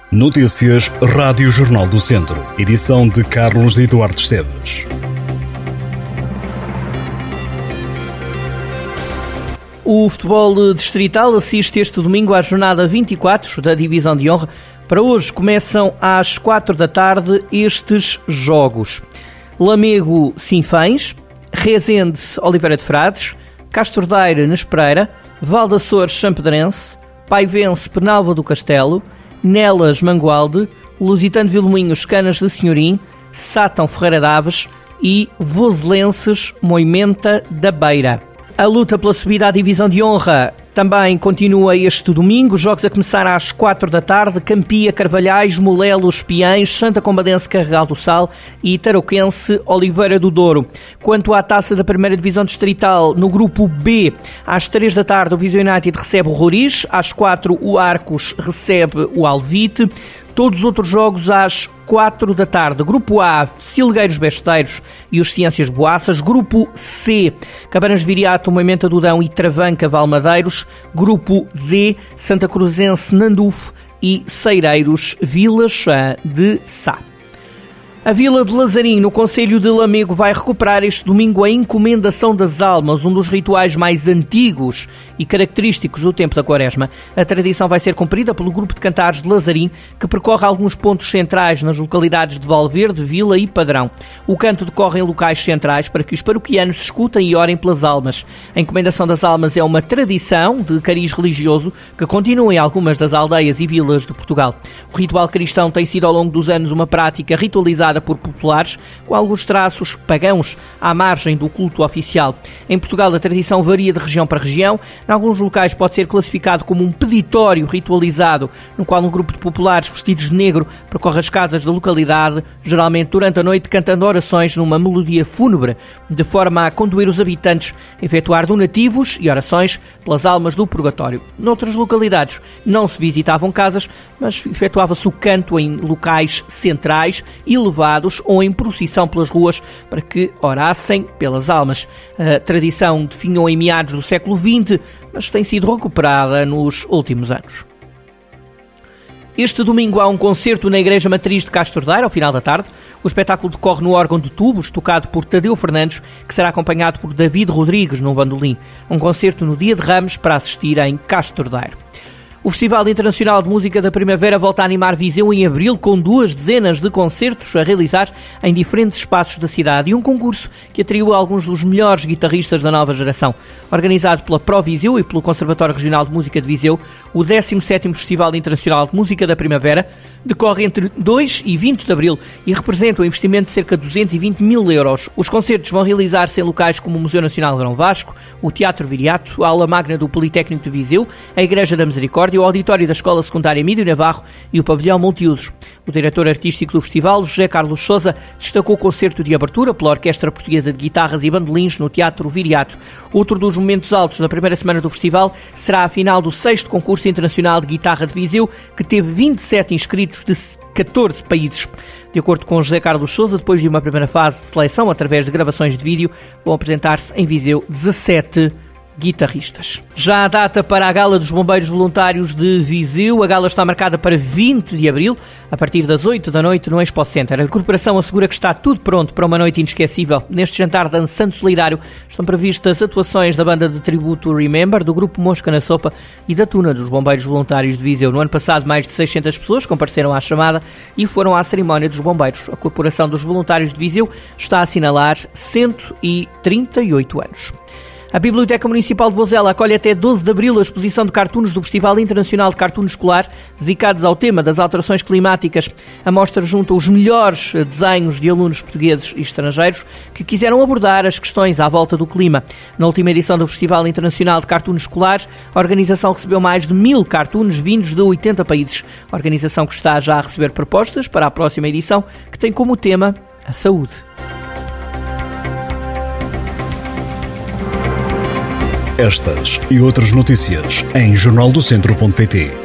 Notícias Rádio Jornal do Centro. Edição de Carlos Eduardo Esteves. O futebol distrital assiste este domingo à jornada 24 da Divisão de Honra. Para hoje começam às 4 da tarde estes jogos: Lamego-Sinfães, Rezende-Oliveira de Frades, Castordeiro-Nespereira, Val de Açores-Sampedrense, Paivense-Penalva do Castelo, Nelas-Mangualde, Lusitano-Vilmoinhos Canas de Senhorim, Sátão-Ferreira d'Aves e Voselenses-Moimenta da Beira. A luta pela subida à Divisão de Honra também continua este domingo. Jogos a começar às 4 da tarde. Campia, Carvalhais, Molelos, Piães, Santa Combadense, Carregal do Sal e Tarouquense, Oliveira do Douro. Quanto à taça da primeira Divisão Distrital, no grupo B, às 3 da tarde o Viseu United recebe o Roriz, às 4 o Arcos recebe o Alvite. Todos os outros jogos às 4 da tarde. Grupo A, Silgueiros Besteiros e os Ciências Boaças. Grupo C, Cabanas Viriato, Moimenta do Dão e Travanca Valmadeiros. Grupo D, Santa Cruzense Nandufo e Ceireiros Vilas de Sá. A Vila de Lazarim, no concelho de Lamego, vai recuperar este domingo a encomendação das almas, um dos rituais mais antigos e característicos do tempo da Quaresma. A tradição vai ser cumprida pelo grupo de cantares de Lazarim, que percorre alguns pontos centrais nas localidades de Valverde, Vila e Padrão. O canto decorre em locais centrais para que os paroquianos escutem e orem pelas almas. A encomendação das almas é uma tradição de cariz religioso que continua em algumas das aldeias e vilas de Portugal. O ritual cristão tem sido ao longo dos anos uma prática ritualizada por populares, com alguns traços pagãos à margem do culto oficial. Em Portugal a tradição varia de região para região. Em alguns locais pode ser classificado como um peditório ritualizado, no qual um grupo de populares vestidos de negro percorre as casas da localidade, geralmente durante a noite, cantando orações numa melodia fúnebre, de forma a conduir os habitantes a efetuar donativos e orações pelas almas do purgatório. Noutras localidades não se visitavam casas, mas efetuava-se o canto em locais centrais e elevados ou em procissão pelas ruas para que orassem pelas almas. A tradição definhou em meados do século XX, mas tem sido recuperada nos últimos anos. Este domingo há um concerto na Igreja Matriz de Castordeiro, ao final da tarde. O espetáculo decorre no órgão de tubos, tocado por Tadeu Fernandes, que será acompanhado por David Rodrigues no bandolim. Um concerto no Dia de Ramos para assistir em Castordeiro. O Festival Internacional de Música da Primavera volta a animar Viseu em abril, com 2 dezenas de concertos a realizar em diferentes espaços da cidade e um concurso que atraiu alguns dos melhores guitarristas da nova geração. Organizado pela Pro Viseu e pelo Conservatório Regional de Música de Viseu, o 17º Festival Internacional de Música da Primavera decorre entre 2 e 20 de abril e representa um investimento de cerca de 220 mil euros. Os concertos vão realizar-se em locais como o Museu Nacional de Grão Vasco, o Teatro Viriato, a Aula Magna do Politécnico de Viseu, a Igreja da Misericórdia, o auditório da Escola Secundária Mídio Navarro e o pavilhão multiusos. O diretor artístico do festival, José Carlos Sousa, destacou o concerto de abertura pela Orquestra Portuguesa de Guitarras e Bandolins no Teatro Viriato. Outro dos momentos altos da primeira semana do festival será a final do 6º Concurso Internacional de Guitarra de Viseu, que teve 27 inscritos de 14 países. De acordo com José Carlos Sousa, depois de uma primeira fase de seleção através de gravações de vídeo, vão apresentar-se em Viseu 17 guitarristas. Já a data para a Gala dos Bombeiros Voluntários de Viseu. A gala está marcada para 20 de abril, a partir das 8 da noite no Expo Center. A corporação assegura que está tudo pronto para uma noite inesquecível. Neste jantar dançante solidário estão previstas atuações da banda de tributo Remember, do grupo Mosca na Sopa e da Tuna dos Bombeiros Voluntários de Viseu. No ano passado, mais de 600 pessoas compareceram à chamada e foram à cerimónia dos bombeiros. A Corporação dos Voluntários de Viseu está a assinalar 138 anos. A Biblioteca Municipal de Vozela acolhe até 12 de abril a exposição de cartoons do Festival Internacional de Cartoon Escolar, dedicados ao tema das alterações climáticas. A mostra junta os melhores desenhos de alunos portugueses e estrangeiros que quiseram abordar as questões à volta do clima. Na última edição do Festival Internacional de Cartoon Escolar, a organização recebeu mais de 1000 cartoons vindos de 80 países. A organização que está já a receber propostas para a próxima edição, que tem como tema a saúde. Estas e outras notícias em jornaldocentro.pt.